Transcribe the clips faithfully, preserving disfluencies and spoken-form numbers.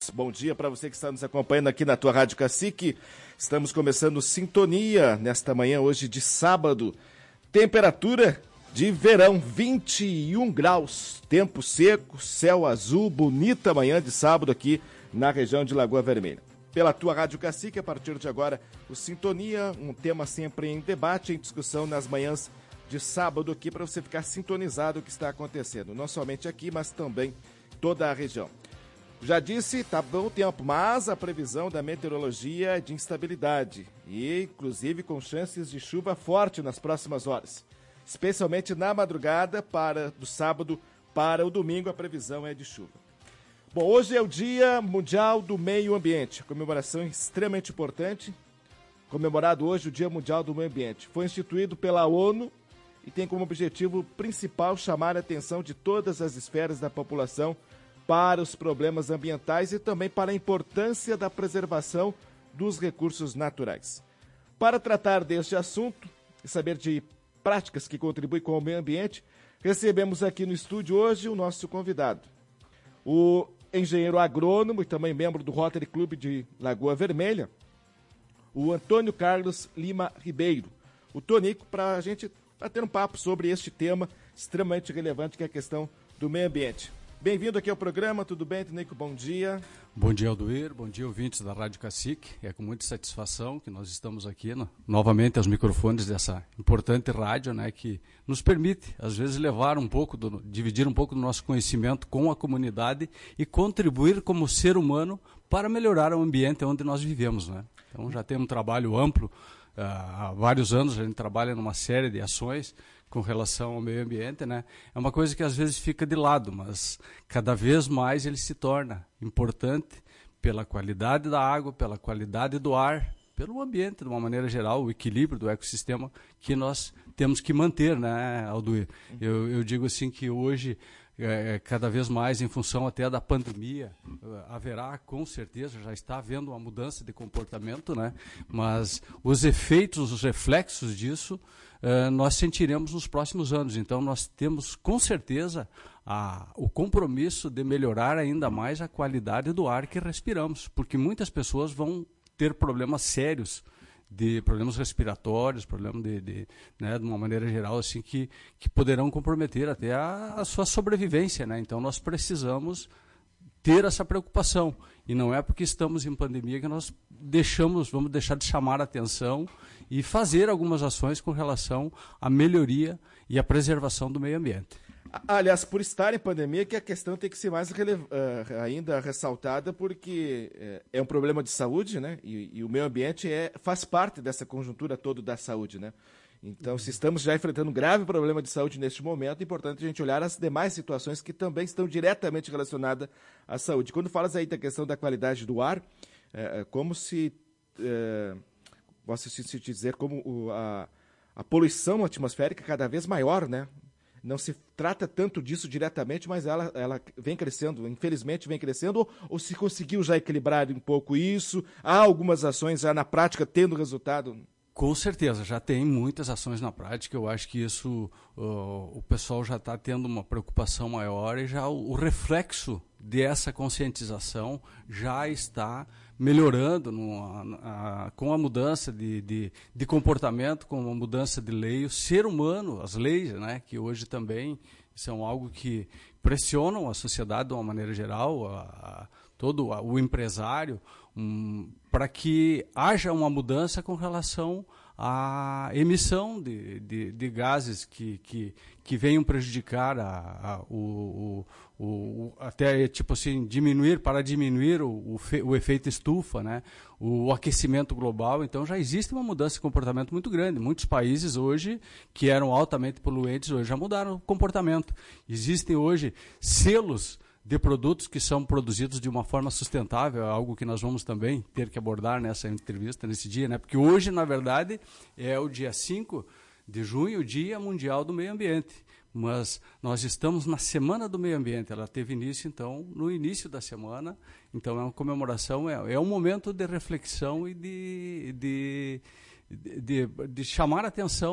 Bom dia para você que está nos acompanhando aqui na tua Rádio Cacique. Estamos começando Sintonia nesta manhã, hoje de sábado. Temperatura de verão, vinte e um graus. Tempo seco, céu azul, bonita manhã de sábado aqui na região de Lagoa Vermelha. Pela tua Rádio Cacique, a partir de agora, o Sintonia, um tema sempre em debate, em discussão nas manhãs de sábado aqui, para você ficar sintonizado o que está acontecendo. Não somente aqui, mas também toda a região. Já disse, tá bom tempo, mas a previsão da meteorologia é de instabilidade e, inclusive, com chances de chuva forte nas próximas horas. Especialmente na madrugada para do sábado para o domingo, a previsão é de chuva. Bom, hoje é o Dia Mundial do Meio Ambiente, comemoração extremamente importante. Comemorado hoje o Dia Mundial do Meio Ambiente. Foi instituído pela ONU e tem como objetivo principal chamar a atenção de todas as esferas da população para os problemas ambientais e também para a importância da preservação dos recursos naturais. Para tratar deste assunto e saber de práticas que contribuem com o meio ambiente, recebemos aqui no estúdio hoje o nosso convidado, o engenheiro agrônomo e também membro do Rotary Club de Lagoa Vermelha, o Antônio Carlos Lima Ribeiro, o Tonico, para a gente bater um papo sobre este tema extremamente relevante que é a questão do meio ambiente. Bem-vindo aqui ao programa, tudo bem, Tonico? Bom dia. Bom dia, Aldoir, bom dia, ouvintes da Rádio Cacique. É com muita satisfação que nós estamos aqui, no, novamente, aos microfones dessa importante rádio, né, que nos permite, às vezes, levar um pouco, do, dividir um pouco do nosso conhecimento com a comunidade e contribuir como ser humano para melhorar o ambiente onde nós vivemos, né? Então, já tem um trabalho amplo, uh, há vários anos a gente trabalha numa série de ações com relação ao meio ambiente, né? É uma coisa que às vezes fica de lado, mas cada vez mais ele se torna importante pela qualidade da água, pela qualidade do ar, pelo ambiente, de uma maneira geral, o equilíbrio do ecossistema que nós temos que manter, né, Aldoir? Eu, eu digo assim que hoje, é, cada vez mais, em função até da pandemia, haverá, com certeza, já está havendo uma mudança de comportamento, né? Mas os efeitos, os reflexos disso, Uh, nós sentiremos nos próximos anos. Então, nós temos, com certeza, a, o compromisso de melhorar ainda mais a qualidade do ar que respiramos, porque muitas pessoas vão ter problemas sérios, de problemas respiratórios, problemas de, de, né, de uma maneira geral, assim, que, que poderão comprometer até a, a sua sobrevivência, né? Então, nós precisamos ter essa preocupação. E não é porque estamos em pandemia que nós deixamos, vamos deixar de chamar a atenção e fazer algumas ações com relação à melhoria e à preservação do meio ambiente. Aliás, por estar em pandemia, que a questão tem que ser mais relev- uh, ainda ressaltada, porque uh, é um problema de saúde, né? E, e o meio ambiente é, faz parte dessa conjuntura toda da saúde, né? Então, se estamos já enfrentando um grave problema de saúde neste momento, é importante a gente olhar as demais situações que também estão diretamente relacionadas à saúde. Quando falas aí da questão da qualidade do ar, é como se, é, posso se dizer, como o, a, a poluição atmosférica é cada vez maior, né? Não se trata tanto disso diretamente, mas ela, ela vem crescendo, infelizmente vem crescendo, ou, ou se conseguiu já equilibrar um pouco isso, há algumas ações já na prática tendo resultado? Com certeza, já tem muitas ações na prática. Eu acho que isso, uh, o pessoal já está tendo uma preocupação maior e já o, o reflexo dessa conscientização já está melhorando no, a, com a mudança de, de, de comportamento, com a mudança de lei. O ser humano, as leis, né, que hoje também são algo que pressionam a sociedade de uma maneira geral, a, a, todo a, o empresário, um, para que haja uma mudança com relação à emissão de, de, de gases que, que, que venham prejudicar a, a, o, o, o, até tipo assim, diminuir, para diminuir o, o, fe, o efeito estufa, né? o, o aquecimento global. Então já existe uma mudança de comportamento muito grande. Muitos países hoje, que eram altamente poluentes, hoje já mudaram o comportamento. Existem hoje selos de produtos que são produzidos de uma forma sustentável, algo que nós vamos também ter que abordar nessa entrevista, nesse dia, né? Porque hoje, na verdade, é o dia cinco de junho, o Dia Mundial do Meio Ambiente. Mas nós estamos na Semana do Meio Ambiente, ela teve início, então, no início da semana, então é uma comemoração, é, é um momento de reflexão e de, de, de, de chamar a atenção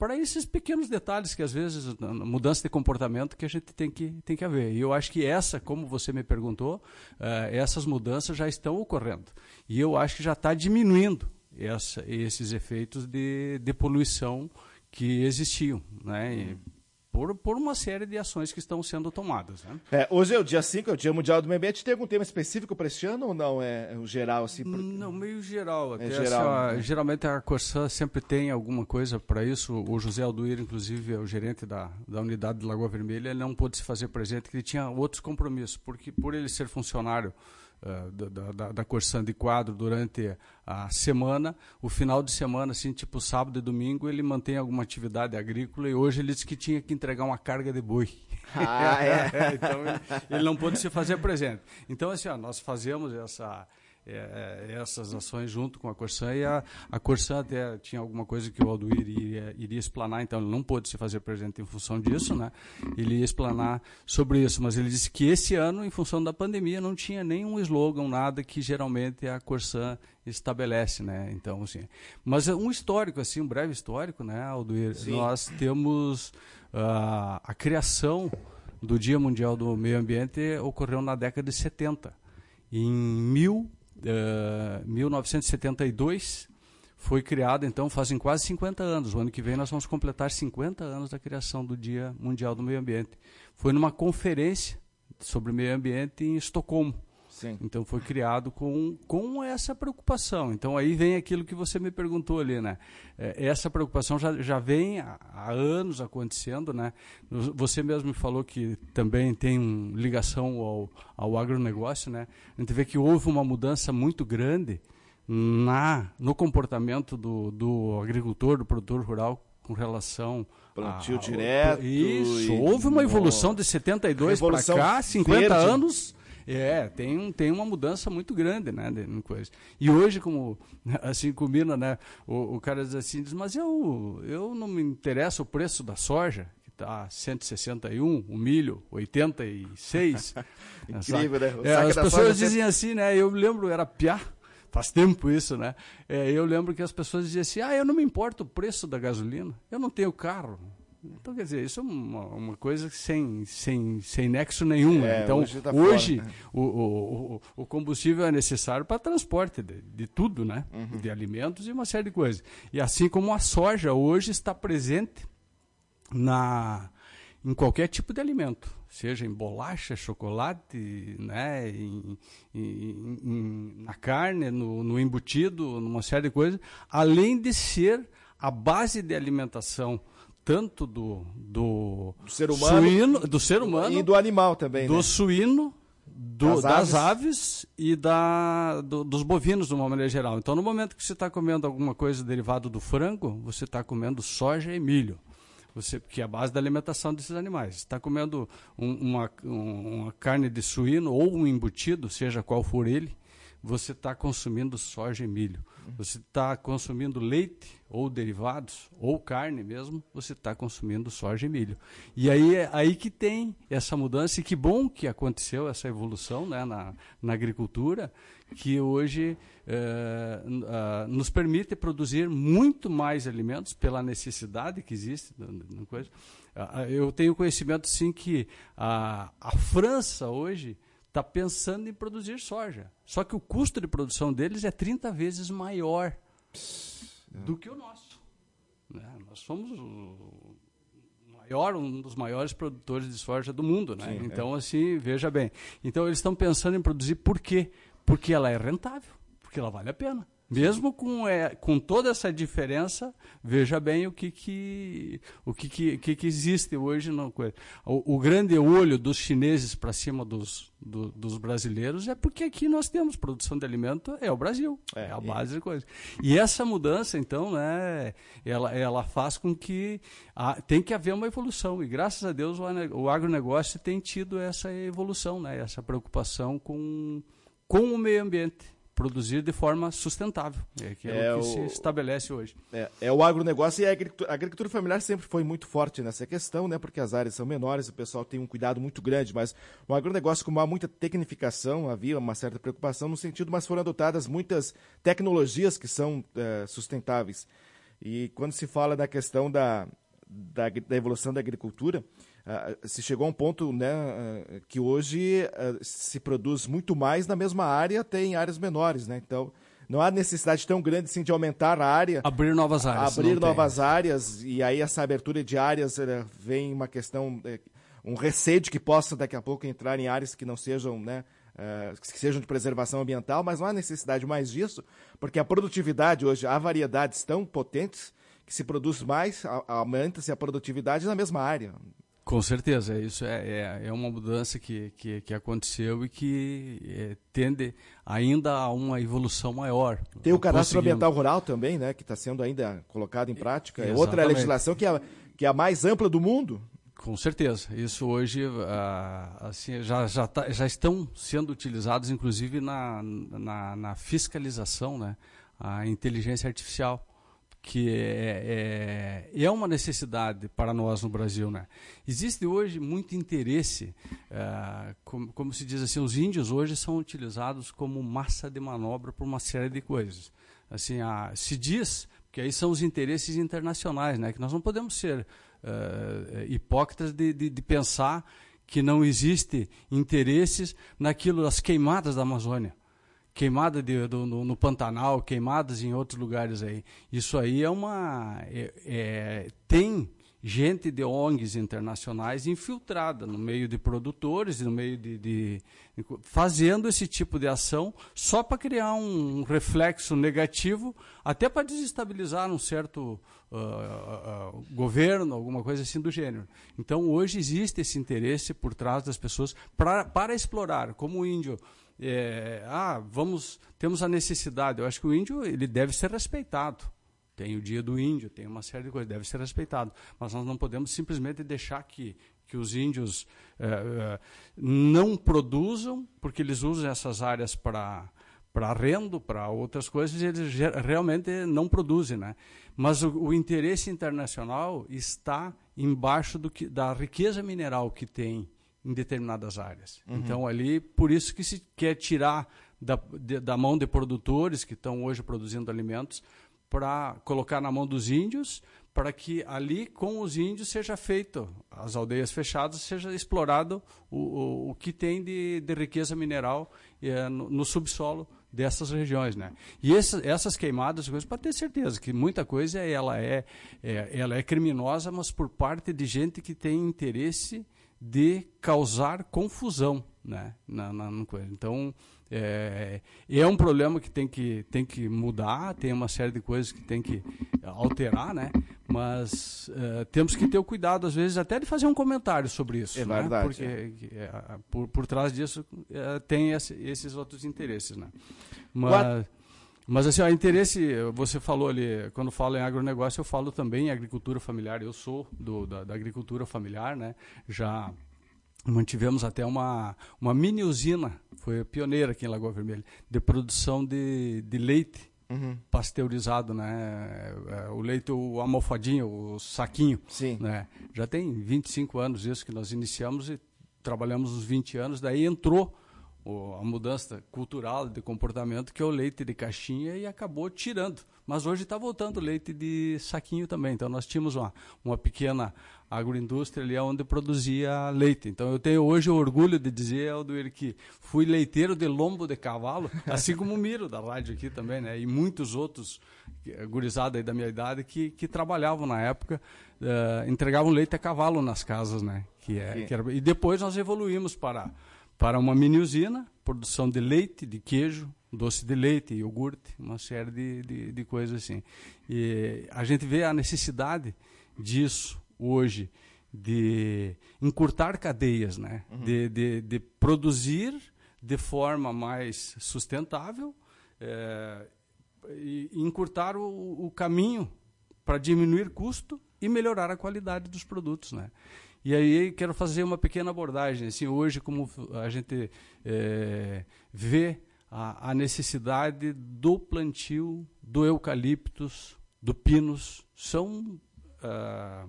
para esses pequenos detalhes que às vezes, mudança de comportamento que a gente tem que, tem que haver. E eu acho que essa, como você me perguntou, uh, essas mudanças já estão ocorrendo. E eu acho que já está diminuindo essa, esses efeitos de, de poluição que existiam, né? E, Por, por uma série de ações que estão sendo tomadas. Né? É, hoje é o dia cinco, é o Dia Mundial do Meio Ambiente. Tem algum tema específico para este ano ou não? É, é o geral? Assim, por... Não, meio geral. Até é geral essa, né? Geralmente a Corsã sempre tem alguma coisa para isso. O José Alduir, inclusive, é o gerente da, da unidade de Lagoa Vermelha, ele não pôde se fazer presente, porque ele tinha outros compromissos, porque por ele ser funcionário Uh, da, da, da Corsã de quadro durante a semana, o final de semana, assim, tipo sábado e domingo, ele mantém alguma atividade agrícola e hoje ele disse que tinha que entregar uma carga de boi. Ah, é. Então ele, ele não pôde se fazer presente. Então, assim, ó, nós fazemos essa... É, essas ações junto com a Corsã e a, a Corsã até tinha alguma coisa que o Alduir iria, iria explanar, então ele não pôde se fazer presente em função disso, né? Ele ia explanar sobre isso, mas ele disse que esse ano, em função da pandemia, não tinha nenhum slogan, nada que geralmente a Corsã estabelece, né? Então, assim, mas um histórico, assim, um breve histórico, né, Alduir? Sim. Nós temos uh, a criação do Dia Mundial do Meio Ambiente ocorreu na década de setenta. Em mil Uh, mil novecentos e setenta e dois foi criado, então fazem quase cinquenta anos. O ano que vem nós vamos completar cinquenta anos da criação do Dia Mundial do Meio Ambiente. Foi numa conferência sobre meio ambiente em Estocolmo. Sim. Então foi criado com, com essa preocupação. Então aí vem aquilo que você me perguntou ali, né? É, essa preocupação já, já vem há, há anos acontecendo, né? Você mesmo me falou que também tem ligação ao, ao agronegócio, né? A gente vê que houve uma mudança muito grande na, no comportamento do, do agricultor, do produtor rural com relação plantio a, direto. Isso, houve uma evolução de setenta e dois para cá, cinquenta verde. Anos. É, tem, um, tem uma mudança muito grande, né, de, de coisa. E hoje, como assim combina, né, o, o cara diz assim, diz, mas eu, eu não me interessa o preço da soja, que está cento e sessenta e um, o milho, oitenta e seis. Incrível, né? É, as pessoas dizem assim, né, eu lembro, era piá, faz tempo isso, né, é, eu lembro que as pessoas diziam assim, ah, eu não me importo o preço da gasolina, eu não tenho carro. Então, quer dizer, isso é uma, uma coisa sem, sem, sem nexo nenhum. É, né? Então, hoje, tá hoje fora, né? o, o, o combustível é necessário para transporte de, de tudo, né? Uhum. De alimentos e uma série de coisas. E assim como a soja hoje está presente na, em qualquer tipo de alimento, seja em bolacha, chocolate, né? em, em, em, na carne, no, no embutido, numa série de coisas, além de ser a base de alimentação tanto do, do, do ser humano, suíno, do ser humano e do animal também, do né? suíno, do, das, das aves, aves e da, do, dos bovinos, de uma maneira geral. Então, no momento que você está comendo alguma coisa derivada do frango, você está comendo soja e milho, você, que é a base da alimentação desses animais. Você está comendo um, uma, um, uma carne de suíno ou um embutido, seja qual for ele, você está consumindo soja e milho. Você está consumindo leite ou derivados, ou carne mesmo, você está consumindo soja e milho. E aí é aí que tem essa mudança, e que bom que aconteceu essa evolução, né, na, na agricultura, que hoje eh, uh, nos permite produzir muito mais alimentos pela necessidade que existe. Na coisa. Uh, eu tenho conhecimento, sim, que a, a França hoje está pensando em produzir soja. Só que o custo de produção deles é trinta vezes maior do que o nosso. Né? Nós somos o maior, um dos maiores produtores de soja do mundo. Né? Sim, então, é. assim, veja bem. Então, eles estão pensando em produzir por quê? Porque ela é rentável, porque ela vale a pena. Mesmo com, é, com toda essa diferença, veja bem o que, que, o que, que, que, que existe hoje. No, o, o grande olho dos chineses para cima dos, do, dos brasileiros é porque aqui nós temos produção de alimento, é o Brasil, é, é a base é. de coisa. E essa mudança, então, né, ela, ela faz com que a, tem que haver uma evolução. E graças a Deus o, o agronegócio tem tido essa evolução, né, essa preocupação com, com o meio ambiente. Produzir de forma sustentável, é, que é, é o que o, se estabelece hoje. É, é o agronegócio, e a agricultura, a agricultura familiar sempre foi muito forte nessa questão, né, porque as áreas são menores, o pessoal tem um cuidado muito grande, mas o agronegócio, como há muita tecnificação, havia uma certa preocupação no sentido, mas foram adotadas muitas tecnologias que são é, sustentáveis. E quando se fala da questão da, da, da evolução da agricultura, uh, se chegou a um ponto, né, uh, que hoje uh, se produz muito mais na mesma área, até em áreas menores, né? Então, não há necessidade tão grande assim, de aumentar a área. Abrir novas áreas. Abrir novas tem. áreas, e aí essa abertura de áreas uh, vem uma questão, uh, um receio de que possa daqui a pouco entrar em áreas que não sejam, né, uh, que sejam de preservação ambiental, mas não há necessidade mais disso, porque a produtividade hoje, há variedades tão potentes que se produz mais, aumenta-se a produtividade na mesma área. Com certeza, isso é, é, é uma mudança que, que, que aconteceu e que é, tende ainda a uma evolução maior. Tem o cadastro ambiental rural também, né, que está sendo ainda colocado em prática. É outra legislação que é, que é a mais ampla do mundo. Com certeza. Isso hoje ah, assim, já, já, tá, já estão sendo utilizados, inclusive, na, na, na fiscalização, né, a inteligência artificial, que é, é, é uma necessidade para nós no Brasil, né? Existe hoje muito interesse, uh, como, como se diz assim, os índios hoje são utilizados como massa de manobra por uma série de coisas. Assim, a, se diz, que aí são os interesses internacionais, né? Que nós não podemos ser uh, hipócritas de, de, de pensar que não existe interesses naquilo, das queimadas da Amazônia. Queimada de, do, no, no Pantanal, queimadas em outros lugares aí. Isso aí é uma... É, é, tem gente de O N Gs internacionais infiltrada no meio de produtores, no meio de, de, de fazendo esse tipo de ação só para criar um, um reflexo negativo, até para desestabilizar um certo uh, uh, uh, governo, alguma coisa assim do gênero. Então, hoje existe esse interesse por trás das pessoas pra, para explorar, como o índio... É, ah, vamos, temos a necessidade. Eu acho que o índio ele deve ser respeitado. Tem o dia do índio, tem uma série de coisas, deve ser respeitado. Mas nós não podemos simplesmente deixar que, que os índios é, é, não produzam, porque eles usam essas áreas para para rendo, para outras coisas, e eles realmente não produzem, né? Mas o, o interesse internacional está embaixo do que, da riqueza mineral que tem em determinadas áreas. Uhum. Então, ali, por isso que se quer tirar da, de, da mão de produtores que estão hoje produzindo alimentos para colocar na mão dos índios, para que ali, com os índios, seja feito, as aldeias fechadas, seja explorado o, o, o que tem de, de riqueza mineral é, no, no subsolo dessas regiões, né? E essa, essas queimadas, pode ter certeza que muita coisa ela é, é, ela é criminosa, mas por parte de gente que tem interesse de causar confusão, né, na, na, na coisa. Então, é, é um problema que tem, que tem que mudar, tem uma série de coisas que tem que alterar, né, mas uh, temos que ter o cuidado, às vezes, até de fazer um comentário sobre isso. É né, verdade. porque é, por, por trás disso é, tem esse, esses outros interesses, né. Mas... Mas assim, o interesse, você falou ali, quando falo em agronegócio, eu falo também em agricultura familiar. Eu sou do, da, da agricultura familiar, né? Já mantivemos até uma, uma mini usina, foi pioneira aqui em Lagoa Vermelha, de produção de, de leite uhum. pasteurizado, né? O leite, o almofadinho, o saquinho. Sim. Né? Já tem vinte e cinco anos isso que nós iniciamos e trabalhamos uns vinte anos, daí entrou a mudança cultural de comportamento, que é o leite de caixinha, e acabou tirando. Mas hoje está voltando o leite de saquinho também. Então nós tínhamos uma, uma pequena agroindústria ali onde produzia leite. Então eu tenho hoje o orgulho de dizer, Aldoir, que fui leiteiro de lombo de cavalo, assim como o Miro da rádio aqui também, né? E muitos outros gurizados aí da minha idade que, que trabalhavam na época, uh, entregavam leite a cavalo nas casas, né? Que é, que era, e depois nós evoluímos para... para uma mini usina, produção de leite, de queijo, doce de leite, iogurte, uma série de, de, de coisas assim. E a gente vê a necessidade disso hoje, de encurtar cadeias, né? Uhum. de, de, de produzir de forma mais sustentável é, e encurtar o, o caminho para diminuir custo e melhorar a qualidade dos produtos, né? E aí quero fazer uma pequena abordagem. Assim, hoje, como a gente é, vê a, a necessidade do plantio do eucaliptus, do pinus, são, uh,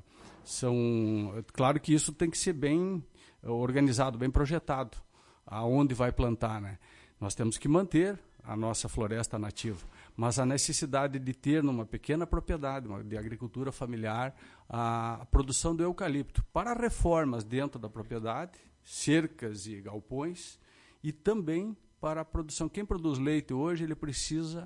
são... Claro que isso tem que ser bem organizado, bem projetado, aonde vai plantar, né? Nós temos que manter a nossa floresta nativa, mas a necessidade de ter numa pequena propriedade uma, de agricultura familiar a, a produção do eucalipto para reformas dentro da propriedade, cercas e galpões, e também para a produção. Quem produz leite hoje, ele precisa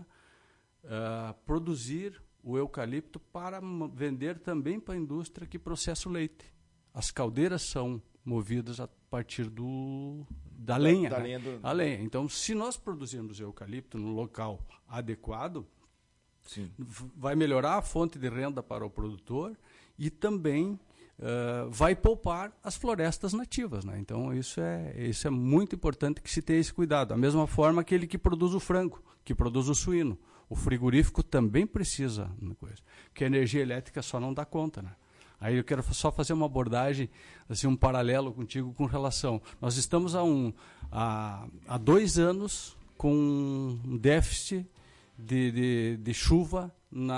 uh, produzir o eucalipto para vender também para a indústria que processa o leite. As caldeiras são movidas a partir do, da lenha. Da, da né? lenha do... A lenha. Então, se nós produzirmos eucalipto no local adequado, Sim. vai melhorar a fonte de renda para o produtor e também uh, vai poupar as florestas nativas. Né? Então, isso é, isso é muito importante que se tenha esse cuidado. Da mesma forma, aquele que produz o frango, que produz o suíno. O frigorífico também precisa, porque a energia elétrica só não dá conta, né? Aí eu quero só fazer uma abordagem, assim, um paralelo contigo com relação. Nós estamos há, um, há, há dois anos com um déficit de, de, de chuva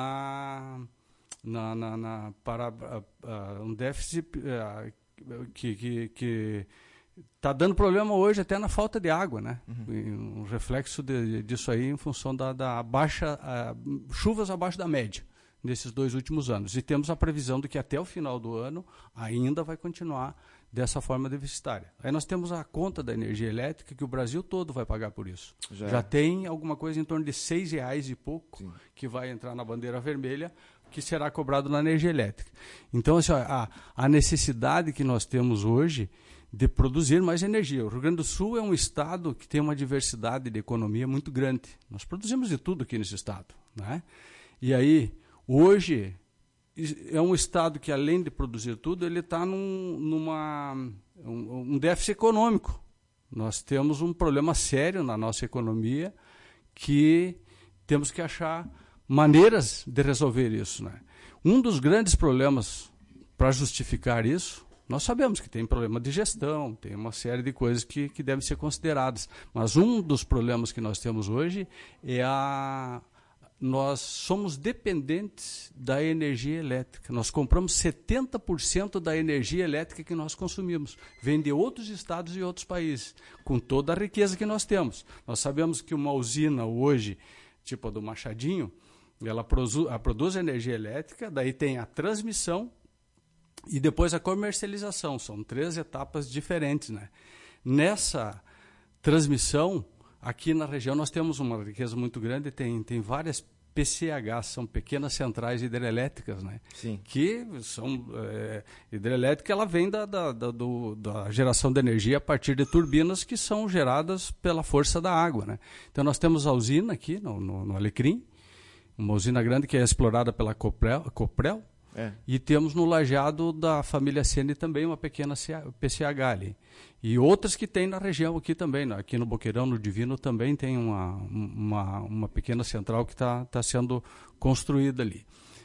na, na, na, na para uh, uh, um déficit uh, que que, que está dando problema hoje até na falta de água, né? Uhum. Um reflexo de, disso aí em função da, da baixa uh, chuvas abaixo da média nesses dois últimos anos. E temos a previsão de que até o final do ano ainda vai continuar dessa forma deficitária. Aí nós temos a conta da energia elétrica que o Brasil todo vai pagar por isso. Já, Já tem alguma coisa em torno de seis reais e pouco Sim. que vai entrar na bandeira vermelha, que será cobrado na energia elétrica. Então, assim, a, a necessidade que nós temos hoje de produzir mais energia. O Rio Grande do Sul é um estado que tem uma diversidade de economia muito grande. Nós produzimos de tudo aqui nesse estado, né? E aí, hoje, é um estado que, além de produzir tudo, ele está num, numa, um, um déficit econômico. Nós temos um problema sério na nossa economia que temos que achar maneiras de resolver isso, né? Um dos grandes problemas para justificar isso, nós sabemos que tem problema de gestão, tem uma série de coisas que, que devem ser consideradas, mas um dos problemas que nós temos hoje é a... Nós somos dependentes da energia elétrica. Nós compramos setenta por cento da energia elétrica que nós consumimos. Vem de outros estados e outros países, com toda a riqueza que nós temos. Nós sabemos que uma usina hoje, tipo a do Machadinho, ela produz, ela produz energia elétrica, daí tem a transmissão e depois a comercialização. São três etapas diferentes, né? Nessa transmissão, aqui na região nós temos uma riqueza muito grande, tem, tem várias P C Hs, são pequenas centrais hidrelétricas, né? Sim. Que são é, hidrelétrica, ela vem da, da, da, do, da geração de energia a partir de turbinas que são geradas pela força da água, né? Então nós temos a usina aqui no, no, no Alecrim, uma usina grande que é explorada pela Coprel, Coprel é. E temos no lajeado da família Sene também uma pequena P C H ali. E outras que tem na região aqui também, né? Aqui no Boqueirão, no Divino, também tem uma, uma, uma pequena central que está tá sendo construída ali.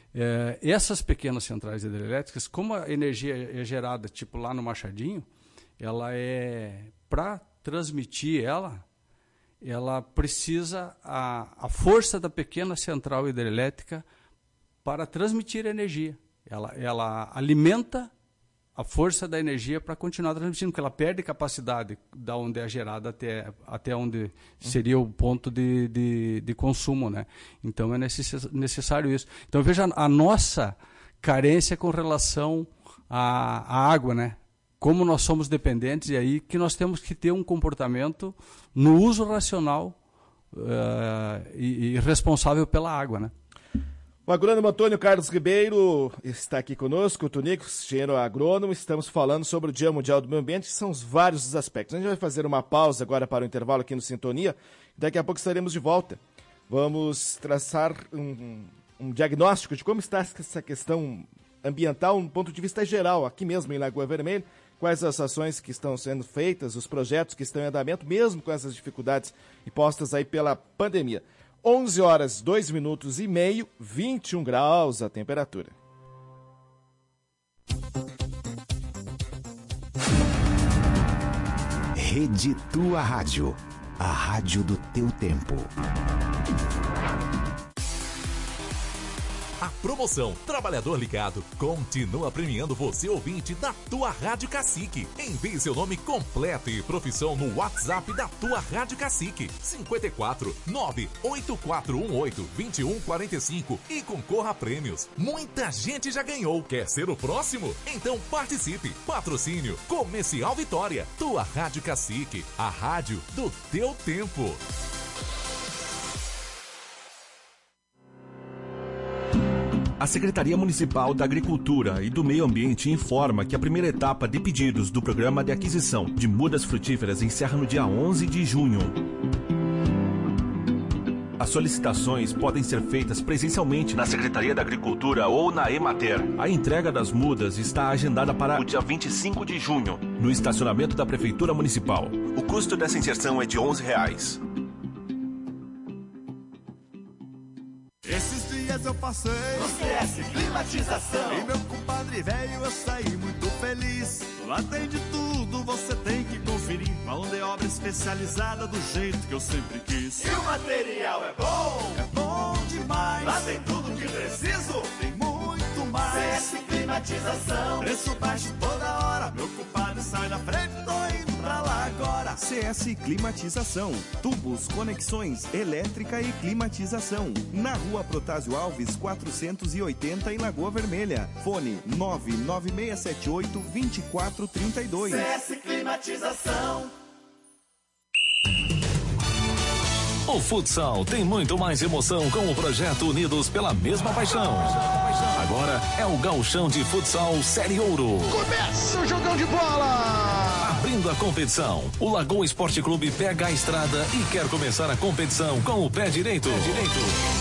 É, essas pequenas centrais hidrelétricas, como a energia é gerada tipo lá no Machadinho, ela é, para transmitir ela, ela precisa a, a força da pequena central hidrelétrica para transmitir energia. Ela, ela alimenta a força da energia para continuar transmitindo, porque ela perde capacidade da onde é gerada até, até onde seria o ponto de, de, de consumo, né? Então é necess, necessário isso. Então veja a nossa carência com relação à, à água, né? Como nós somos dependentes, e aí que nós temos que ter um comportamento no uso racional uh, e, e responsável pela água, né? O agrônomo Antônio Carlos Ribeiro está aqui conosco, o Tonico, engenheiro agrônomo. Estamos falando sobre o Dia Mundial do Meio Ambiente, que são vários os aspectos. A gente vai fazer uma pausa agora para o intervalo aqui no Sintonia. Daqui a pouco estaremos de volta. Vamos traçar um, um diagnóstico de como está essa questão ambiental, um ponto de vista geral, aqui mesmo em Lagoa Vermelha. Quais as ações que estão sendo feitas, os projetos que estão em andamento, mesmo com essas dificuldades impostas aí pela pandemia. onze horas, dois minutos e meio, vinte e um graus a temperatura. Rede Tua Rádio, a rádio do teu tempo. promoção. Trabalhador Ligado continua premiando você, ouvinte da tua Rádio Cacique. Envie seu nome completo e profissão no WhatsApp da tua Rádio Cacique. cinco quatro nove oito quatro um oito dois um quatro cinco e concorra a prêmios. Muita gente já ganhou. Quer ser o próximo? Então participe. Patrocínio Comercial Vitória. Tua Rádio Cacique. A rádio do teu tempo. A Secretaria Municipal da Agricultura e do Meio Ambiente informa que a primeira etapa de pedidos do Programa de Aquisição de Mudas Frutíferas encerra no dia onze de junho. As solicitações podem ser feitas presencialmente na Secretaria da Agricultura ou na Emater. A entrega das mudas está agendada para o dia vinte e cinco de junho, no estacionamento da Prefeitura Municipal. O custo dessa inserção é de onze reais. Esses dias eu passei no C S Climatização e meu compadre velho eu saí muito feliz. Lá tem de tudo, você tem que conferir. Mão de obra especializada do jeito que eu sempre quis. E o material é bom, é bom demais. Lá tem tudo que preciso, tem muito mais. C S Climatização, preço baixo toda hora. Meu compadre sai da frente, tô indo pra lá agora. C S Climatização, tubos, conexões, elétrica e climatização. Na Rua Protásio Alves, quatrocentos e oitenta em Lagoa Vermelha. Fone nove nove seis sete oito dois quatro três dois. C S Climatização. O futsal tem muito mais emoção com o projeto Unidos pela Mesma Paixão. Agora é o Gauchão de Futsal Série Ouro. Começa o jogão de bola! Abrindo a competição, o Lagoa Esporte Clube pega a estrada e quer começar a competição com o pé direito. Pé direito.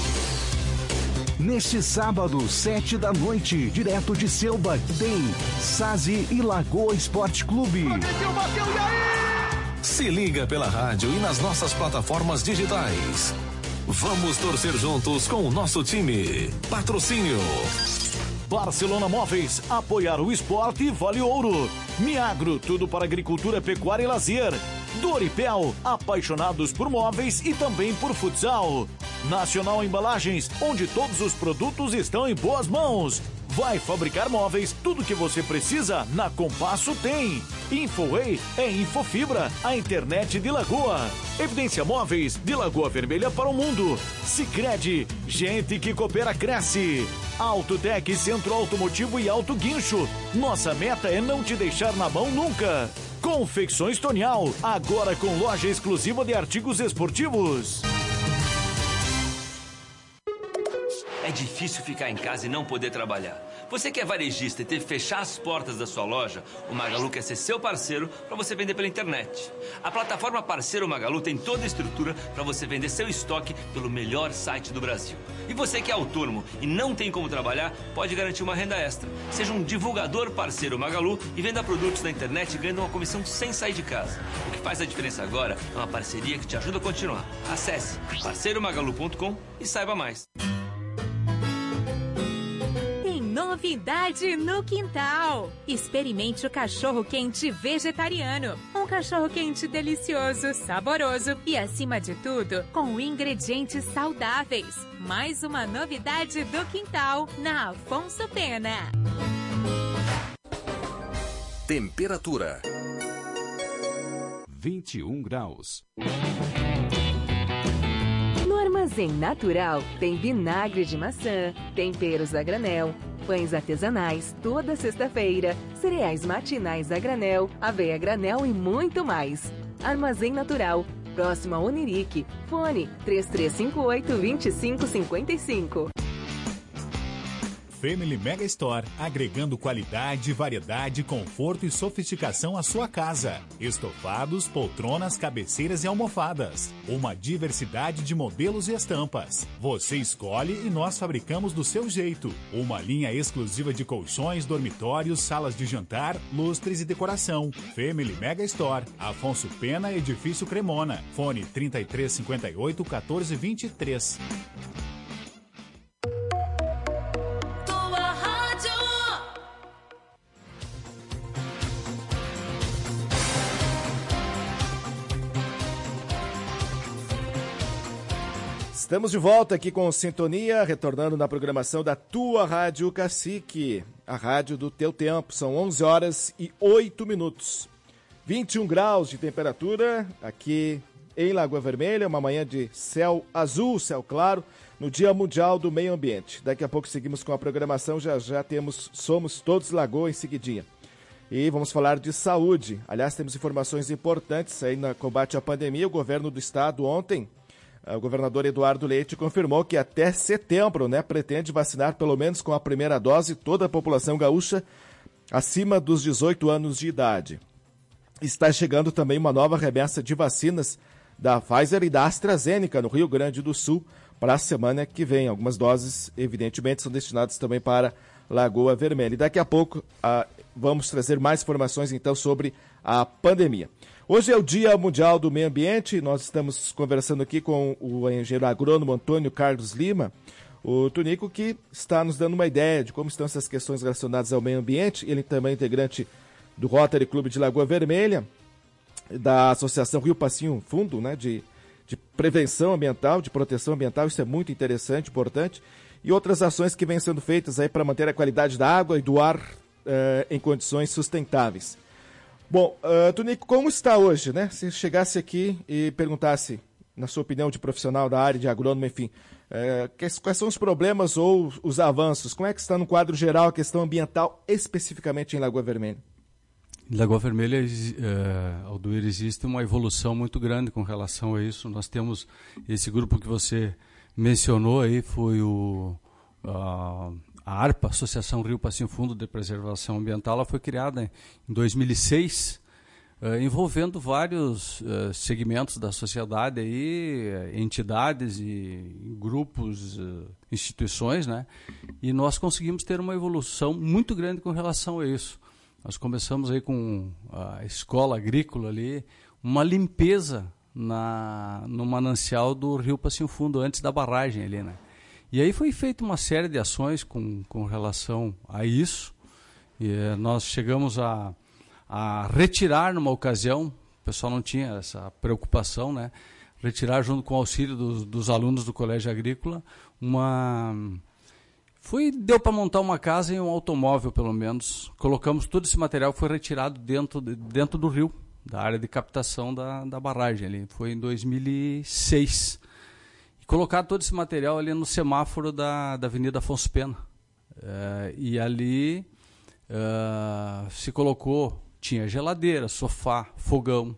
Neste sábado, sete da noite, direto de Selba, tem Sazi e Lagoa Esporte Clube. Bateu, bateu, e aí? Se liga pela rádio e nas nossas plataformas digitais. Vamos torcer juntos com o nosso time. Patrocínio Barcelona Móveis, apoiar o esporte vale ouro. Miagro, tudo para agricultura, pecuária e lazer. Doripel, apaixonados por móveis e também por futsal. Nacional Embalagens, onde todos os produtos estão em boas mãos. Vai fabricar móveis, tudo que você precisa, na Compasso tem. Infoway é Infofibra, a internet de Lagoa. Evidência Móveis, de Lagoa Vermelha para o mundo. Sicredi, gente que coopera cresce. Autotec, Centro Automotivo e Auto Guincho. Nossa meta é não te deixar na mão nunca. Confecções Tonial, agora com loja exclusiva de artigos esportivos. É difícil ficar em casa e não poder trabalhar. Você que é varejista e teve que fechar as portas da sua loja, o Magalu quer ser seu parceiro para você vender pela internet. A plataforma Parceiro Magalu tem toda a estrutura para você vender seu estoque pelo melhor site do Brasil. E você que é autônomo e não tem como trabalhar, pode garantir uma renda extra. Seja um divulgador Parceiro Magalu e venda produtos na internet ganhando uma comissão sem sair de casa. O que faz a diferença agora é uma parceria que te ajuda a continuar. Acesse parceiro magalu ponto com e saiba mais. Novidade no quintal. Experimente o cachorro-quente vegetariano. Um cachorro-quente delicioso, saboroso e, acima de tudo, com ingredientes saudáveis. Mais uma novidade do quintal na Afonso Pena. Temperatura vinte e um graus. No Armazém Natural tem vinagre de maçã, temperos a granel, pães artesanais toda sexta-feira, cereais matinais a granel, aveia a granel e muito mais. Armazém Natural, próximo a Onirique. Fone três três cinco oito, dois cinco cinco cinco. Family Mega Store, agregando qualidade, variedade, conforto e sofisticação à sua casa. Estofados, poltronas, cabeceiras e almofadas. Uma diversidade de modelos e estampas. Você escolhe e nós fabricamos do seu jeito. Uma linha exclusiva de colchões, dormitórios, salas de jantar, lustres e decoração. Family Mega Store, Afonso Pena, Edifício Cremona. Fone trinta e três cinquenta e oito, quatorze vinte e três. Estamos de volta aqui com Sintonia, retornando na programação da tua Rádio Cacique, a rádio do teu tempo. São onze horas e oito minutos. vinte e um graus de temperatura aqui em Lagoa Vermelha, uma manhã de céu azul, céu claro, no Dia Mundial do Meio Ambiente. Daqui a pouco seguimos com a programação, já já temos Somos Todos Lagoa em seguidinha. E vamos falar de saúde. Aliás, temos informações importantes aí no combate à pandemia. O governo do estado ontem, o governador Eduardo Leite confirmou que até setembro, né, pretende vacinar pelo menos com a primeira dose toda a população gaúcha acima dos dezoito anos de idade. Está chegando também uma nova remessa de vacinas da Pfizer e da AstraZeneca no Rio Grande do Sul para a semana que vem. Algumas doses, evidentemente, são destinadas também para Lagoa Vermelha. E daqui a pouco ah, vamos trazer mais informações então sobre a pandemia. Hoje é o Dia Mundial do Meio Ambiente. Nós estamos conversando aqui com o engenheiro agrônomo Antônio Carlos Lima, o Tunico, que está nos dando uma ideia de como estão essas questões relacionadas ao meio ambiente. Ele também é integrante do Rotary Clube de Lagoa Vermelha, da Associação Rio Passinho Fundo, né, de, de prevenção ambiental, de proteção ambiental. Isso é muito interessante, importante. E outras ações que vêm sendo feitas aí para manter a qualidade da água e do ar eh, em condições sustentáveis. Bom, uh, Tunico, como está hoje, né? Se chegasse aqui e perguntasse, na sua opinião de profissional da área, de agrônomo, enfim, uh, quais, quais são os problemas ou os avanços? Como é que está no quadro geral a questão ambiental, especificamente em Lagoa Vermelha? Em Lagoa Vermelha, uh, Alduir, existe uma evolução muito grande com relação a isso. Nós temos esse grupo que você mencionou aí, foi o... Uh, A ARPA, Associação Rio Passinho Fundo de Preservação Ambiental, ela foi criada em dois mil e seis, uh, envolvendo vários uh, segmentos da sociedade, aí, entidades e grupos, uh, instituições, né? E nós conseguimos ter uma evolução muito grande com relação a isso. Nós começamos aí com a escola agrícola ali, uma limpeza na, no manancial do Rio Passinho Fundo, antes da barragem ali, né? E aí foi feita uma série de ações com, com relação a isso. E, eh, nós chegamos a, a retirar numa ocasião, o pessoal não tinha essa preocupação, né? Retirar junto com o auxílio dos, dos alunos do Colégio Agrícola, uma... Foi, deu para montar uma casa e um automóvel, pelo menos. Colocamos todo esse material que foi retirado dentro, de, dentro do rio, da área de captação da, da barragem ali. Foi em dois mil e seis. Colocar todo esse material ali no semáforo da, da Avenida Afonso Pena. Uh, e ali uh, se colocou, tinha geladeira, sofá, fogão,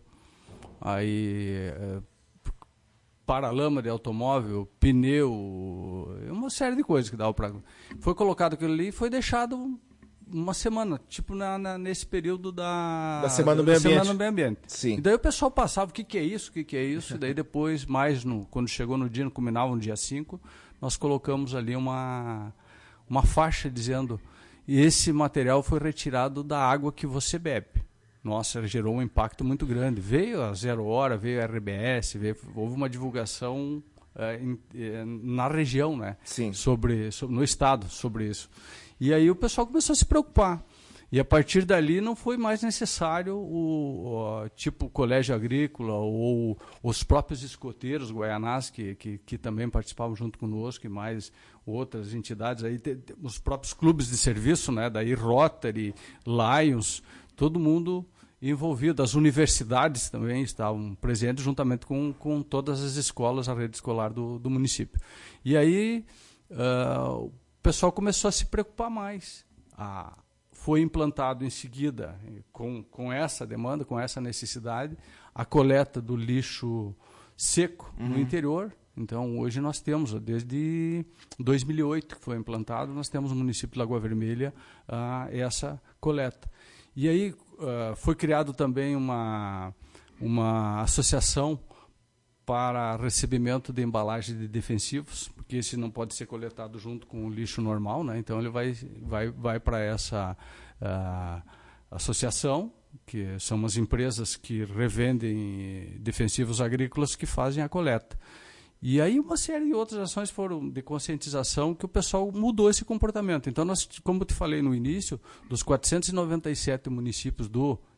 aí uh, paralama de automóvel, pneu, uma série de coisas que dava para... Foi colocado aquilo ali e foi deixado uma semana, tipo na, na, nesse período da, da Semana do Meio Ambiente. Semana do Meio Ambiente. Sim. E daí o pessoal passava, o que, que é isso, o que, que é isso, e daí depois, mais no, quando chegou no dia, no culminava no dia cinco, nós colocamos ali uma, uma faixa dizendo, e esse material foi retirado da água que você bebe. Nossa, gerou um impacto muito grande. Veio a Zero Hora, veio a R B S, veio, houve uma divulgação é, em, é, na região, né? Sim. Sobre, sobre, no estado, sobre isso. E aí o pessoal começou a se preocupar. E a partir dali não foi mais necessário o, o tipo colégio agrícola ou os próprios escoteiros guaianás, que, que, que também participavam junto conosco, e mais outras entidades, aí, te, te, os próprios clubes de serviço, né, daí Rotary, Lions, todo mundo envolvido. As universidades também estavam presentes juntamente com, com todas as escolas, a rede escolar do, do município. E aí... Uh, o pessoal começou a se preocupar mais. Ah, foi implantado em seguida, com, com essa demanda, com essa necessidade, a coleta do lixo seco uhum. no interior. Então, hoje nós temos, desde dois mil e oito que foi implantado, nós temos no município de Lagoa Vermelha ah, essa coleta. E aí ah, foi criado também uma, uma associação para recebimento de embalagem de defensivos, porque esse não pode ser coletado junto com o lixo normal, né? Então ele vai, vai, vai para essa uh, associação, que são as empresas que revendem defensivos agrícolas que fazem a coleta. E aí uma série de outras ações foram de conscientização que o pessoal mudou esse comportamento. Então, nós, como eu te falei no início, dos quatrocentos e noventa e sete municípios do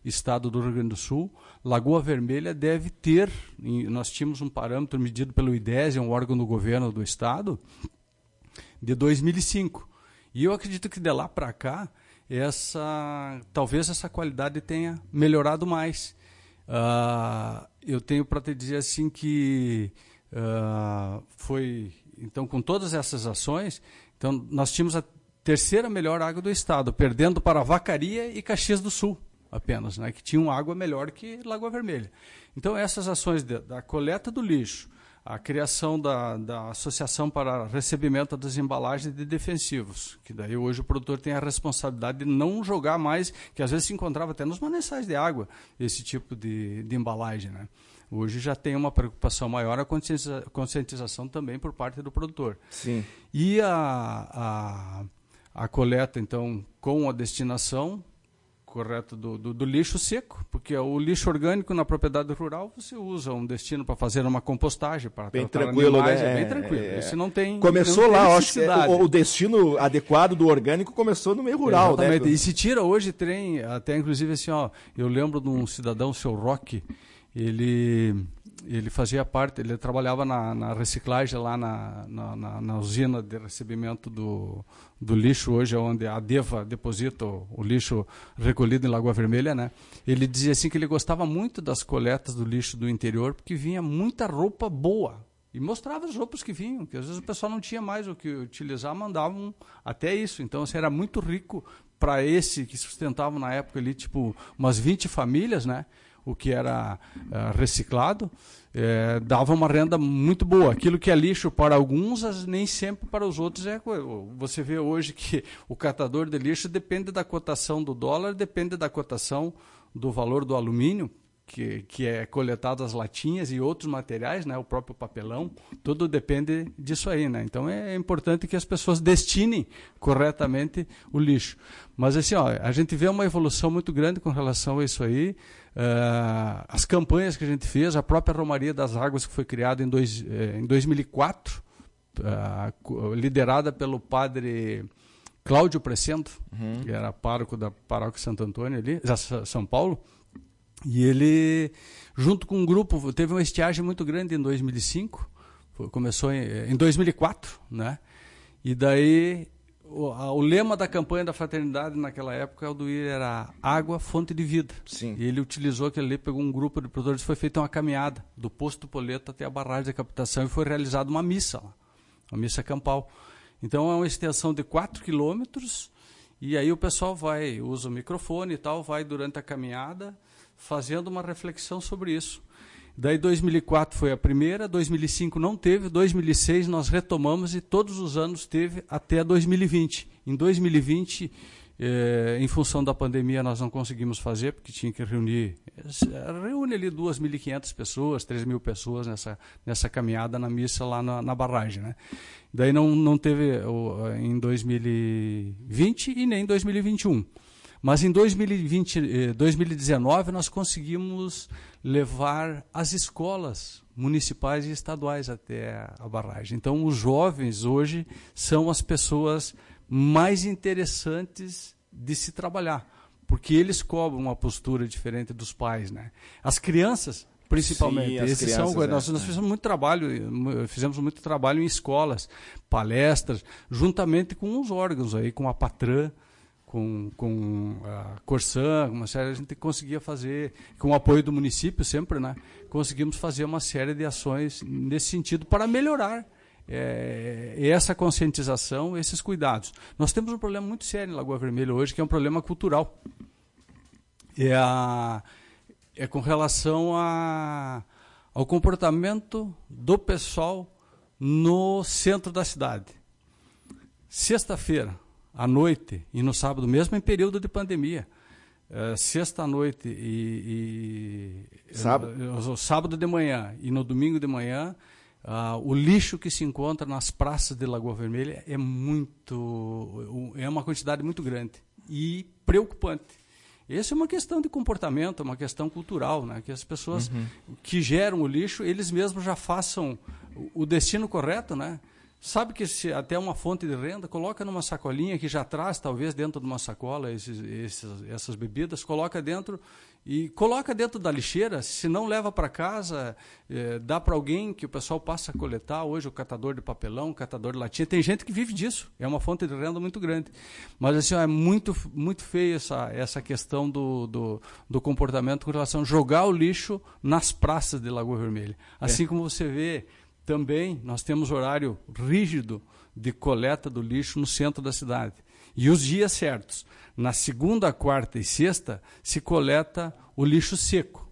estado do Rio Grande do Sul, Lagoa Vermelha deve ter, nós tínhamos um parâmetro medido pelo IDESE, um órgão do governo do estado, de dois mil e cinco. E eu acredito que de lá para cá, essa, talvez essa qualidade tenha melhorado mais. Uh, eu tenho para te dizer assim que uh, foi, então com todas essas ações, então nós tínhamos a terceira melhor água do estado, perdendo para Vacaria e Caxias do Sul apenas, né, que tinham água melhor que Lagoa Vermelha. Então essas ações de, da coleta do lixo, a criação da, da Associação para Recebimento das Embalagens de Defensivos, que daí hoje o produtor tem a responsabilidade de não jogar mais, que às vezes se encontrava até nos mananciais de água, esse tipo de, de embalagem, né? Hoje já tem uma preocupação maior, a conscientiza, conscientização também por parte do produtor. Sim. E a, a, a coleta, então, com a destinação correto do, do, do lixo seco, porque o lixo orgânico na propriedade rural você usa um destino para fazer uma compostagem, para bem tratar tranquilo, animais, né? é bem tranquilo. É, Esse não tem começou não tem lá, acho que o, o destino adequado do orgânico começou no meio rural, exatamente, né? E se tira hoje tem até inclusive assim, ó, eu lembro de um cidadão, o seu Roque, ele ele fazia parte, ele trabalhava na, na reciclagem lá na, na, na, na usina de recebimento do, do lixo, hoje onde a Deva deposita o, o lixo recolhido em Lagoa Vermelha, né? Ele dizia assim que ele gostava muito das coletas do lixo do interior, porque vinha muita roupa boa. E mostrava as roupas que vinham, que às vezes o pessoal não tinha mais o que utilizar, mandavam até isso. Então, assim, era muito rico para esse que sustentavam na época ali, tipo, umas vinte famílias, né? O que era uh, reciclado, eh, dava uma renda muito boa. Aquilo que é lixo para alguns, nem sempre para os outros é coisa. Você vê hoje que o catador de lixo depende da cotação do dólar, depende da cotação do valor do alumínio, que, que é coletado as latinhas e outros materiais, né, o próprio papelão, tudo depende disso aí, né? Então é importante que as pessoas destinem corretamente o lixo. Mas assim, ó, a gente vê uma evolução muito grande com relação a isso aí. Uh, as campanhas que a gente fez, a própria Romaria das Águas, que foi criada em, dois, eh, em dois mil e quatro, uh, liderada pelo padre Cláudio Precento, uhum. que era pároco da Paróquia Santo Antônio ali, São Paulo, e ele, junto com um grupo, teve uma estiagem muito grande em dois mil e cinco, foi, começou em, em dois mil e quatro, né? E daí o, a, o lema da campanha da fraternidade naquela época do I R era água, fonte de vida. Sim. E ele utilizou aquele ali, pegou um grupo de produtores, foi feita uma caminhada do posto Poleto até a barragem de captação e foi realizada uma missa lá, uma missa campal. Então é uma extensão de quatro quilômetros e aí o pessoal vai, usa o microfone e tal, vai durante a caminhada fazendo uma reflexão sobre isso. Daí dois mil e quatro foi a primeira, dois mil e cinco não teve, dois mil e seis nós retomamos e todos os anos teve até dois mil e vinte. Em dois mil e vinte, eh, em função da pandemia, nós não conseguimos fazer, porque tinha que reunir, reúne ali duas mil e quinhentas pessoas, três mil pessoas nessa, nessa caminhada na missa lá na, na barragem, né? Daí não, não teve o, em dois mil e vinte e nem em dois mil e vinte e um. Mas em dois mil e vinte, dois mil e dezenove nós conseguimos levar as escolas municipais e estaduais até a barragem. Então os jovens hoje são as pessoas mais interessantes de se trabalhar, porque eles cobram uma postura diferente dos pais, né? As crianças, principalmente, Sim, as esses crianças, são, é, nós, nós é. fizemos muito trabalho, fizemos muito trabalho em escolas, palestras, juntamente com os órgãos aí, com a Patran, com, com a Corsã, uma série, a gente conseguia fazer, com o apoio do município sempre, né? Conseguimos fazer uma série de ações nesse sentido para melhorar é, essa conscientização, esses cuidados. Nós temos um problema muito sério em Lagoa Vermelha hoje, que é um problema cultural. É, a, é com relação a, ao comportamento do pessoal no centro da cidade. Sexta-feira, à noite e no sábado, mesmo em período de pandemia, uh, sexta à noite e, e sábado. Uh, sábado de manhã e no domingo de manhã, uh, o lixo que se encontra nas praças de Lagoa Vermelha é muito, é uma quantidade muito grande e preocupante. Essa é uma questão de comportamento, uma questão cultural, né? Que as pessoas uhum. que geram o lixo, eles mesmos já façam o destino correto, né? sabe que se até uma fonte de renda, coloca numa sacolinha que já traz, talvez, dentro de uma sacola, esses, esses, essas bebidas, coloca dentro e coloca dentro da lixeira, se não leva para casa, é, dá para alguém que o pessoal passa a coletar, hoje o catador de papelão, o catador de latinha, tem gente que vive disso, é uma fonte de renda muito grande. Mas assim, ó, é muito, muito feio essa, essa questão do, do, do comportamento com relação a jogar o lixo nas praças de Lagoa Vermelha. Assim é. Como você vê, também nós temos horário rígido de coleta do lixo no centro da cidade. E os dias certos. Na segunda, quarta e sexta se coleta o lixo seco.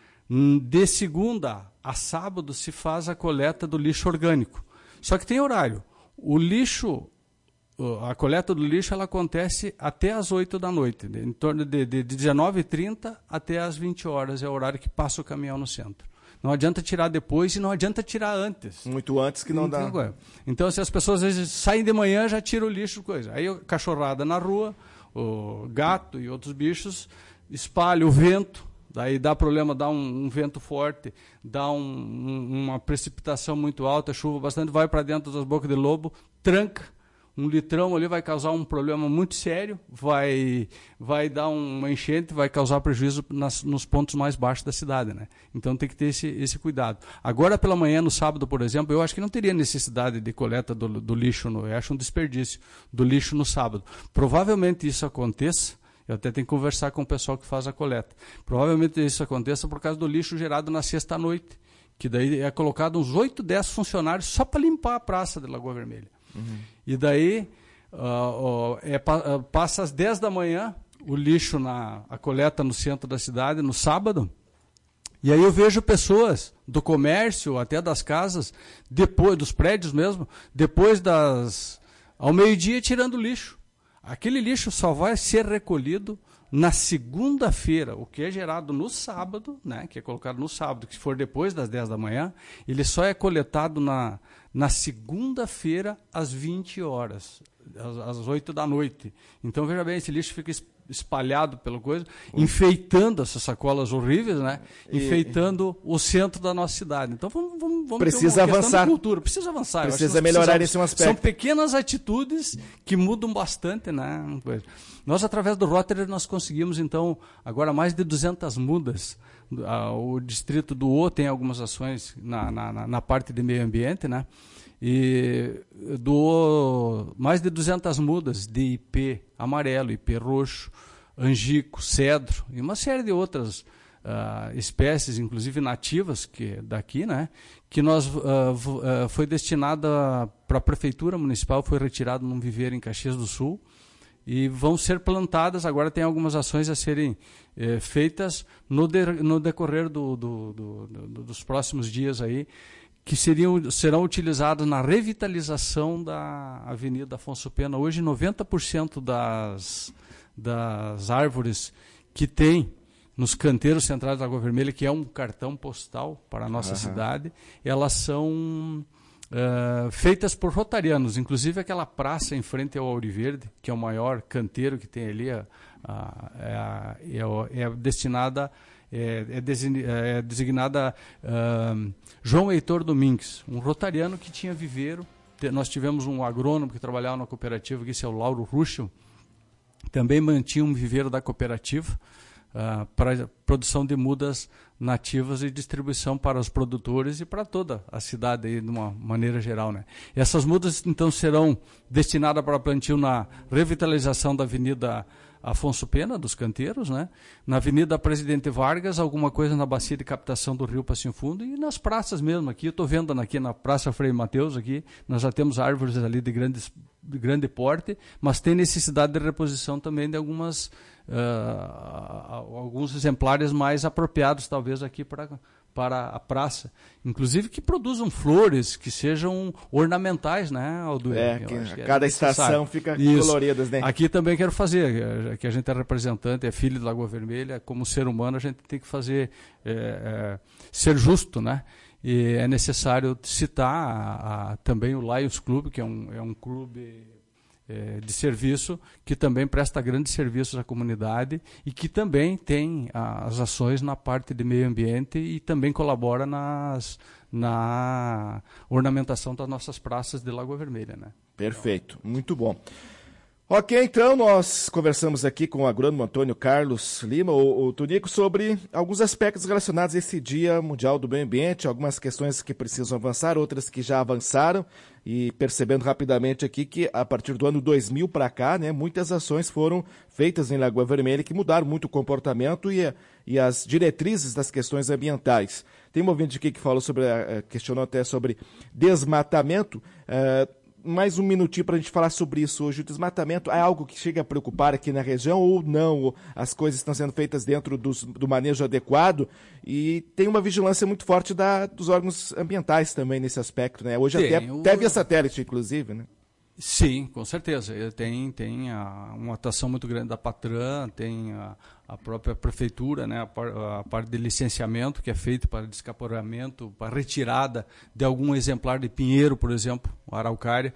De segunda a sábado se faz a coleta do lixo orgânico. Só que tem horário. O lixo, a coleta do lixo ela acontece até às oito da noite. Em torno de, de, de dezenove e trinta até às vinte horas é o horário que passa o caminhão no centro. Não adianta tirar depois e não adianta tirar antes. Muito antes que não então, dá. Então, se as pessoas às vezes saem de manhã, já tiram o lixo, coisa. Aí, cachorrada na rua, o gato e outros bichos, espalha o vento, daí dá problema, dá um, um vento forte, dá um, um, uma precipitação muito alta, chuva bastante, vai para dentro das bocas de lobo, tranca. Um litrão ali vai causar um problema muito sério, vai, vai dar uma enchente, vai causar prejuízo nas, nos pontos mais baixos da cidade, né? Então tem que ter esse, esse cuidado. Agora pela manhã, no sábado, por exemplo, eu acho que não teria necessidade de coleta do, do lixo, no, eu acho um desperdício do lixo no sábado. Provavelmente isso aconteça, eu até tenho que conversar com o pessoal que faz a coleta, provavelmente isso aconteça por causa do lixo gerado na sexta-noite, que daí é colocado uns oito, dez funcionários só para limpar a praça de Lagoa Vermelha. Uhum. E daí uh, uh, é, uh, passa às dez da manhã o lixo na a coleta no centro da cidade, no sábado, e aí eu vejo pessoas do comércio, até das casas, depois dos prédios mesmo, depois das ao meio-dia tirando lixo. Aquele lixo só vai ser recolhido na segunda-feira, o que é gerado no sábado, né, que é colocado no sábado, que se for depois das dez da manhã, ele só é coletado na, na segunda-feira às vinte horas, às, às oito da noite. Então, veja bem, esse lixo fica espalhado pela coisa, uhum. enfeitando essas sacolas horríveis, né, e, enfeitando o centro da nossa cidade. Então, vamos, vamos, vamos precisa ter uma avançar. De cultura. Precisa avançar. Precisa melhorar esse aspecto. São pequenas atitudes que mudam bastante, né? Nós, através do Rotary, nós conseguimos, então, agora mais de duzentas mudas. O distrito do O tem algumas ações na, na, na parte de meio ambiente, né? E doou mais de duzentas mudas de ipê amarelo, ipê roxo, angico, cedro e uma série de outras uh, espécies, inclusive nativas que daqui, né? Que nós uh, uh, foi destinada para a prefeitura municipal, foi retirado num viveiro em Caxias do Sul e vão ser plantadas. Agora tem algumas ações a serem eh, feitas no, de, no decorrer do, do, do, do, dos próximos dias aí, que seriam, serão utilizados na revitalização da Avenida Afonso Pena. Hoje, noventa por cento das, das árvores que tem nos canteiros centrais da Lagoa Vermelha, que é um cartão postal para a nossa uhum. cidade, elas são uh, feitas por rotarianos. Inclusive, aquela praça em frente ao Auriverde, que é o maior canteiro que tem ali, a, a, a, é, é destinada... É, é, design, é designada uh, João Heitor Domingues, um rotariano que tinha viveiro. Nós tivemos um agrônomo que trabalhava na cooperativa, que esse é o Lauro Ruschel, também mantinha um viveiro da cooperativa uh, para produção de mudas nativas e distribuição para os produtores e para toda a cidade aí, de uma maneira geral, né? E essas mudas então serão destinadas para plantio na revitalização da Avenida Afonso Pena, dos canteiros, né? Na Avenida Presidente Vargas, alguma coisa na bacia de captação do Rio Passinho Fundo e nas praças mesmo aqui. Eu estou vendo aqui na Praça Frei Mateus, aqui, nós já temos árvores ali de, grandes, de grande porte, mas tem necessidade de reposição também de algumas, uh, alguns exemplares mais apropriados, talvez, aqui para... para a praça, inclusive que produzam flores, que sejam ornamentais, né, Aldo? É, que a cada é estação fica Isso. coloridas, né? Aqui também quero fazer, que a gente é representante, é filho de Lagoa Vermelha, como ser humano a gente tem que fazer, é, é, ser justo, né? E é necessário citar a, a, também o Lions Club, que é um, é um clube eh, de serviço, que também presta grandes serviços à comunidade e que também tem a, as ações na parte de meio ambiente e também colabora nas, na ornamentação das nossas praças de Lagoa Vermelha, né? Perfeito, muito bom. Ok, então nós conversamos aqui com o agrônomo Antônio Carlos Lima, o, o Tunico, sobre alguns aspectos relacionados a esse Dia Mundial do Meio Ambiente, algumas questões que precisam avançar, outras que já avançaram, e percebendo rapidamente aqui que a partir do ano dois mil para cá, né, muitas ações foram feitas em Lagoa Vermelha que mudaram muito o comportamento e, e as diretrizes das questões ambientais. Tem um ouvinte aqui que falou sobre, questionou até sobre desmatamento. Uh, Mais um minutinho para a gente falar sobre isso hoje. O desmatamento é algo que chega a preocupar aqui na região ou não? As coisas estão sendo feitas dentro dos, do manejo adequado e tem uma vigilância muito forte da, dos órgãos ambientais também nesse aspecto, né? Hoje tem, até, o... até via satélite, inclusive, né? Sim, com certeza. Tem, tem a, uma atuação muito grande da Patran, tem a, a própria prefeitura, né, a, par, a parte de licenciamento que é feito para descaporamento, para retirada de algum exemplar de pinheiro, por exemplo, a araucária,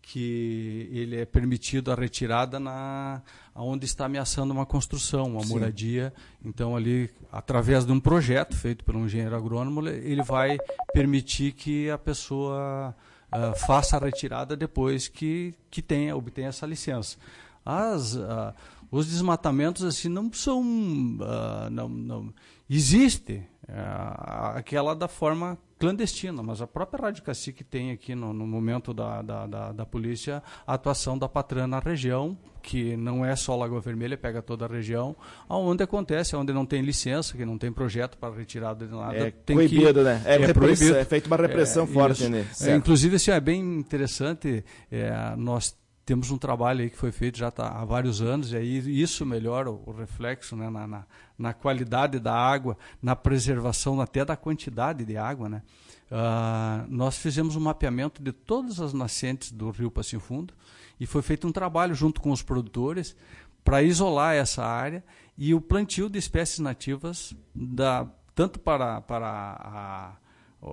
que ele é permitido a retirada na onde está ameaçando uma construção, uma Sim. moradia. Então, ali, através de um projeto feito por um engenheiro agrônomo, ele vai permitir que a pessoa... Uh, faça a retirada depois que, que tenha, obtenha essa licença. As, uh, os desmatamentos assim, não são... Uh, não, não, existe uh, aquela da forma clandestina, mas a própria Rádio Cacique tem aqui no, no momento da, da, da, da polícia a atuação da Patran na região, que não é só Lagoa Vermelha, pega toda a região, onde acontece, onde não tem licença, que não tem projeto para retirada de nada. É tem proibido, que, né? É, é proibido. É feita uma repressão é, forte, né? É, inclusive, assim, é bem interessante, é, nós temos um trabalho aí que foi feito já tá, há vários anos, e aí isso melhora o, o reflexo, né, na, na, na qualidade da água, na preservação até da quantidade de água, né? Uh, nós fizemos um mapeamento de todas as nascentes do Rio Passo Fundo e foi feito um trabalho junto com os produtores para isolar essa área e o plantio de espécies nativas, da, tanto para, para a, a,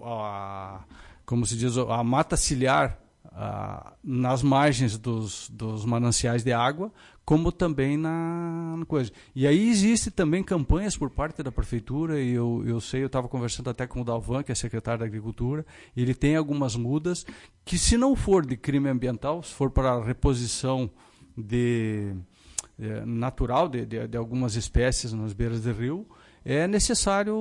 a, como se diz, a mata ciliar Uh, nas margens dos, dos mananciais de água, como também na, na coisa. E aí existe também campanhas por parte da prefeitura, e eu, eu sei, eu estava conversando até com o Dalvan, que é secretário da Agricultura, e ele tem algumas mudas que, se não for de crime ambiental, se for para a reposição de, de, natural de, de, de algumas espécies nas beiras do rio, é necessário,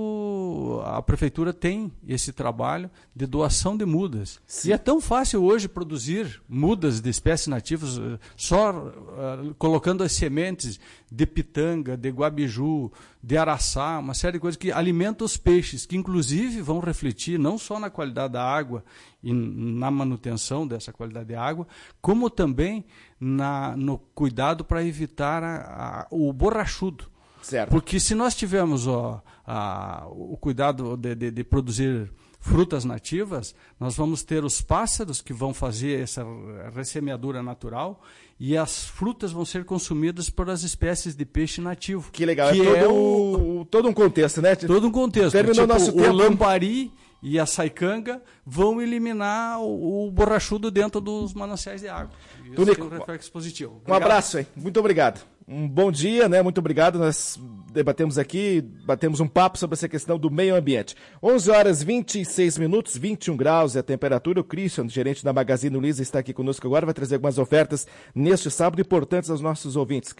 a prefeitura tem esse trabalho de doação de mudas. Sim. E é tão fácil hoje produzir mudas de espécies nativas, só uh, colocando as sementes de pitanga, de guabiju, de araçá, uma série de coisas que alimentam os peixes, que inclusive vão refletir não só na qualidade da água e na manutenção dessa qualidade de água, como também na, no cuidado para evitar a, a, o borrachudo. Certo. Porque se nós tivermos ó, a, o cuidado de, de, de produzir frutas nativas, nós vamos ter os pássaros que vão fazer essa ressemeadura natural e as frutas vão ser consumidas por as espécies de peixe nativo. Que legal, que é, todo, é o, todo um contexto, né? Todo um contexto. Terminou tipo, nosso o tempo. lambari e a saicanga vão eliminar o, o borrachudo dentro dos mananciais de água. Isso Tunico, tem um reflexo positivo. Obrigado. Um abraço, hein? Muito obrigado. Um bom dia, né? Muito obrigado. Nós debatemos aqui, batemos um papo sobre essa questão do meio ambiente. onze horas e vinte e seis minutos, vinte e um graus é a temperatura. O Christian, gerente da Magazine Luiza, está aqui conosco agora, vai trazer algumas ofertas neste sábado importantes aos nossos ouvintes.